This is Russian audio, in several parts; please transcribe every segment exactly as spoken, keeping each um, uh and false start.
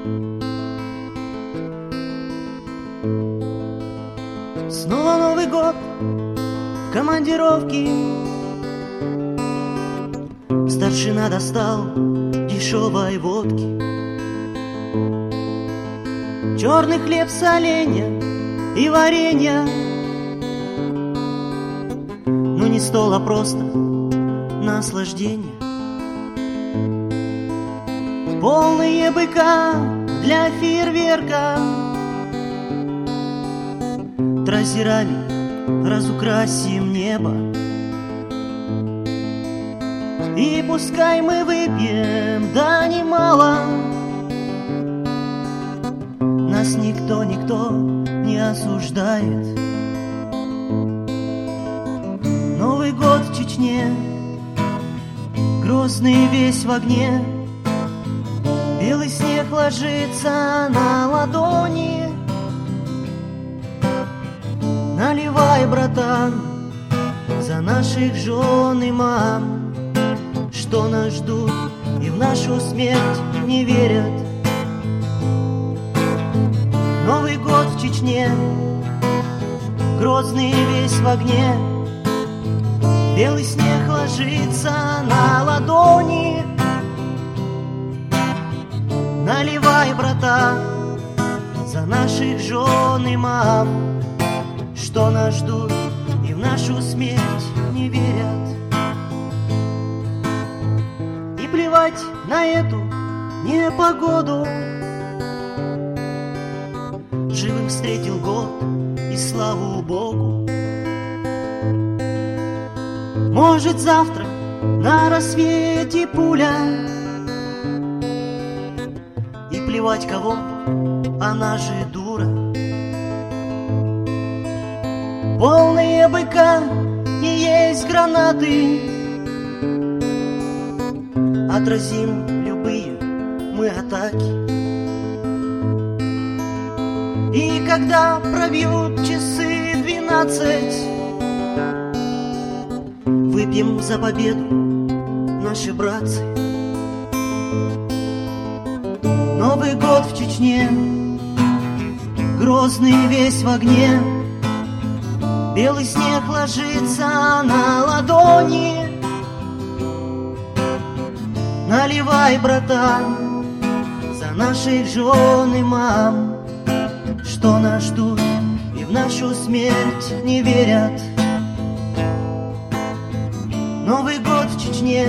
Снова Новый год в командировке. Старшина достал дешевой водки. Черный хлеб с оленя и варенья. Ну не стол, а просто наслаждение. Полные быка для фейерверка. Трассерами разукрасим небо. И пускай мы выпьем, да немало, нас никто, никто не осуждает. Новый год в Чечне, грозный весь в огне. Белый снег ложится на ладони. Наливай, братан, за наших жен и мам, что нас ждут и в нашу смерть не верят. Новый год в Чечне, грозный весь в огне. Белый снег ложится на ладони. Наливай, братан, за наших жен и мам, что нас ждут и в нашу смерть не верят. И плевать на эту непогоду, живым встретил год, и слава Богу. Может, завтра на рассвете пуля, и плевать кого, она же дура. Полные быка и есть гранаты. Отразим любые мы атаки. И когда пробьют часы двенадцать, выпьем за победу, наши братцы. Новый год в Чечне, грозный весь в огне. Белый снег ложится на ладони. Наливай, братан, за наших жен и мам, что нас ждут и в нашу смерть не верят. Новый год в Чечне,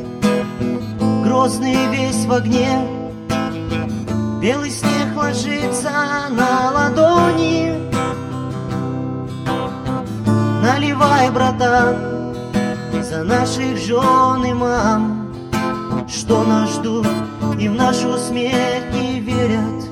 грозный весь в огне. Белый снег ложится на ладони. Наливай, братан, за наших жен и мам, что нас ждут и в нашу смерть не верят.